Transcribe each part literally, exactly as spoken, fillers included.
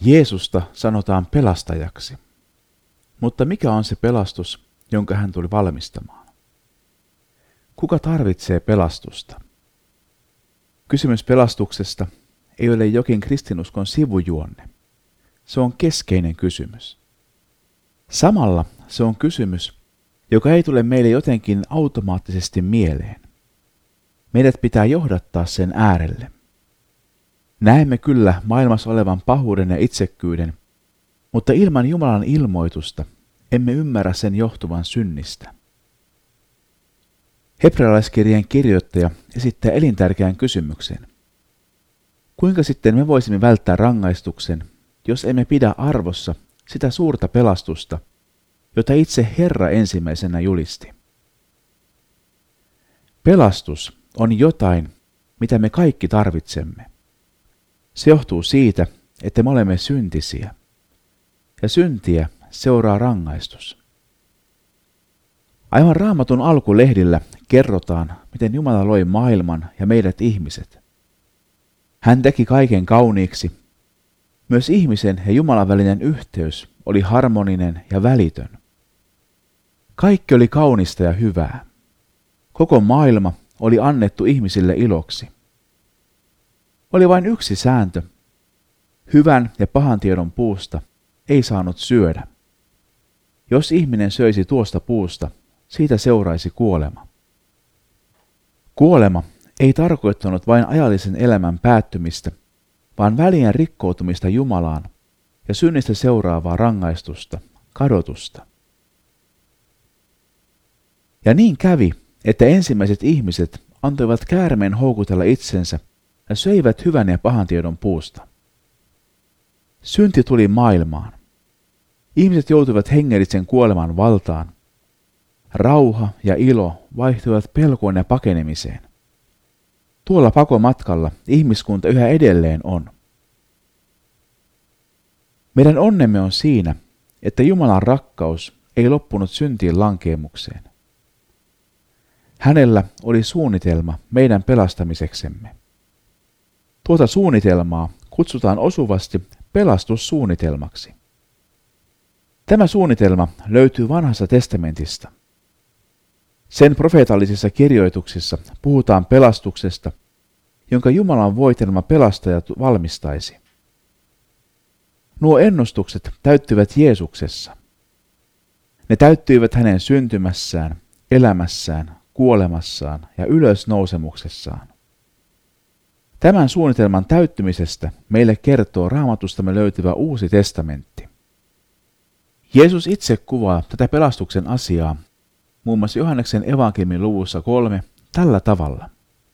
Jeesusta sanotaan pelastajaksi. Mutta mikä on se pelastus, jonka hän tuli valmistamaan? Kuka tarvitsee pelastusta? Kysymys pelastuksesta ei ole jokin kristinuskon sivujuonne. Se on keskeinen kysymys. Samalla se on kysymys, joka ei tule meille jotenkin automaattisesti mieleen. Meidät pitää johdattaa sen äärelle. Näemme kyllä maailmassa olevan pahuuden ja itsekkyyden, mutta ilman Jumalan ilmoitusta emme ymmärrä sen johtuvan synnistä. Hebrealaiskirjeen kirjoittaja esittää elintärkeän kysymyksen. Kuinka sitten me voisimme välttää rangaistuksen, jos emme pidä arvossa sitä suurta pelastusta, jota itse Herra ensimmäisenä julisti? Pelastus on jotain, mitä me kaikki tarvitsemme. Se johtuu siitä, että me olemme syntisiä. Ja syntiä seuraa rangaistus. Aivan Raamatun alkulehdillä kerrotaan, miten Jumala loi maailman ja meidät ihmiset. Hän teki kaiken kauniiksi. Myös ihmisen ja Jumalan välinen yhteys oli harmoninen ja välitön. Kaikki oli kaunista ja hyvää. Koko maailma oli annettu ihmisille iloksi. Oli vain yksi sääntö. Hyvän ja pahan tiedon puusta ei saanut syödä. Jos ihminen söisi tuosta puusta, siitä seuraisi kuolema. Kuolema ei tarkoittanut vain ajallisen elämän päättymistä, vaan välien rikkoutumista Jumalaan ja synnistä seuraavaa rangaistusta, kadotusta. Ja niin kävi, että ensimmäiset ihmiset antoivat käärmeen houkutella itsensä ja söivät hyvän ja pahan tiedon puusta. Synti tuli maailmaan. Ihmiset joutuivat hengellisen kuoleman valtaan. Rauha ja ilo vaihtuivat pelkoon ja pakenemiseen. Tuolla pakomatkalla ihmiskunta yhä edelleen on. Meidän onnemme on siinä, että Jumalan rakkaus ei loppunut syntiin lankeemukseen. Hänellä oli suunnitelma meidän pelastamiseksemme. Tuota suunnitelmaa kutsutaan osuvasti pelastussuunnitelmaksi. Tämä suunnitelma löytyy Vanhasta testamentista. Sen profeetallisissa kirjoituksissa puhutaan pelastuksesta, jonka Jumalan voitelma pelastaja valmistaisi. Nuo ennustukset täyttyivät Jeesuksessa. Ne täyttyivät hänen syntymässään, elämässään, kuolemassaan ja ylösnousemuksessaan. Tämän suunnitelman täyttymisestä meille kertoo Raamatustamme löytyvä Uusi testamentti. Jeesus itse kuvaa tätä pelastuksen asiaa muun muassa Johanneksen evankeliumin luvussa kolme tällä tavalla.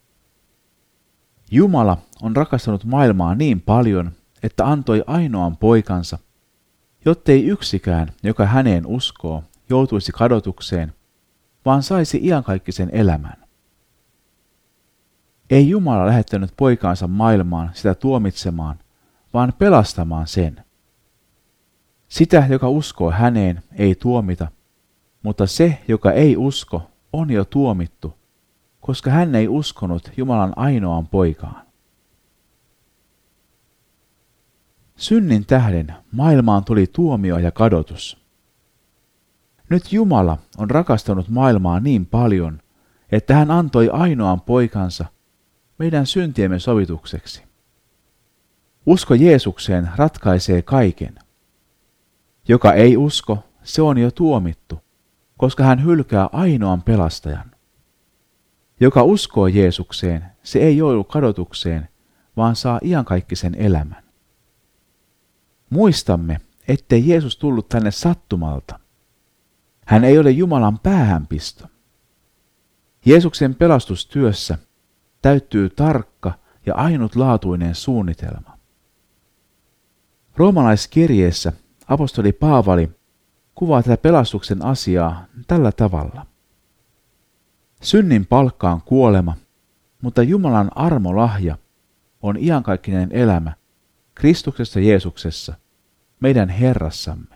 Jumala on rakastanut maailmaa niin paljon, että antoi ainoan poikansa, jottei yksikään, joka häneen uskoo, joutuisi kadotukseen, vaan saisi iankaikkisen elämän. Ei Jumala lähettänyt poikaansa maailmaan sitä tuomitsemaan, vaan pelastamaan sen. Sitä, joka uskoo häneen, ei tuomita, mutta se, joka ei usko, on jo tuomittu, koska hän ei uskonut Jumalan ainoaan poikaan. Synnin tähden maailmaan tuli tuomio ja kadotus. Nyt Jumala on rakastanut maailmaa niin paljon, että hän antoi ainoan poikansa meidän syntiemme sovitukseksi. Usko Jeesukseen ratkaisee kaiken. Joka ei usko, se on jo tuomittu, koska hän hylkää ainoan pelastajan. Joka uskoo Jeesukseen, se ei joudu kadotukseen, vaan saa iankaikkisen elämän. Muistamme, ettei Jeesus tullut tänne sattumalta. Hän ei ole Jumalan päähänpisto. Jeesuksen pelastustyössä täyttyy tarkka ja ainutlaatuinen suunnitelma. Roomalaiskirjeessä apostoli Paavali kuvaa tätä pelastuksen asiaa tällä tavalla. Synnin palkka on kuolema, mutta Jumalan armolahja on iankaikkinen elämä Kristuksessa Jeesuksessa, meidän Herrassamme.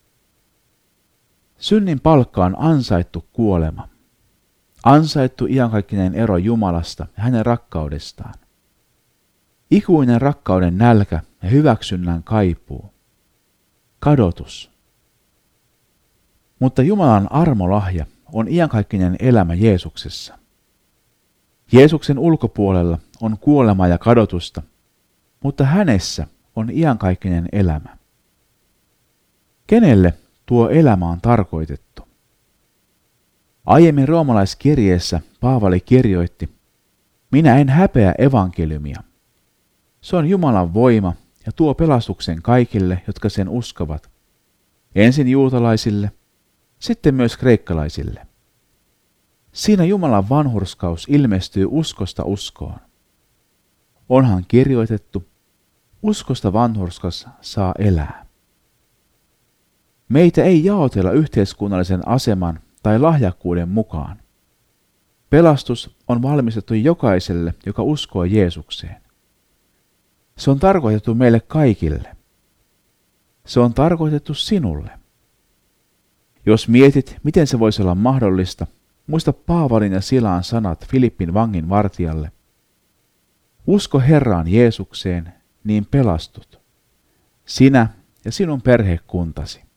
Synnin palkka on ansaittu kuolema, ansaittu iankaikkinen ero Jumalasta ja hänen rakkaudestaan. Ikuinen rakkauden nälkä ja hyväksynnän kaipuu. Kadotus. Mutta Jumalan armolahja on iankaikkinen elämä Jeesuksessa. Jeesuksen ulkopuolella on kuolema ja kadotusta, mutta hänessä on iankaikkinen elämä. Kenelle tuo elämä on tarkoitettu? Aiemmin roomalaiskirjeessä Paavali kirjoitti, minä en häpeä evankeliumia. Se on Jumalan voima ja tuo pelastuksen kaikille, jotka sen uskovat. Ensin juutalaisille, sitten myös kreikkalaisille. Siinä Jumalan vanhurskaus ilmestyy uskosta uskoon. Onhan kirjoitettu, uskosta vanhurskas saa elää. Meitä ei jaotella yhteiskunnallisen aseman tai lahjakkuuden mukaan. Pelastus on valmistettu jokaiselle, joka uskoo Jeesukseen. Se on tarkoitettu meille kaikille. Se on tarkoitettu sinulle. Jos mietit, miten se voisi olla mahdollista, muista Paavalin ja Silaan sanat Filippin vangin vartijalle. Usko Herraan Jeesukseen, niin pelastut, sinä ja sinun perhekuntasi.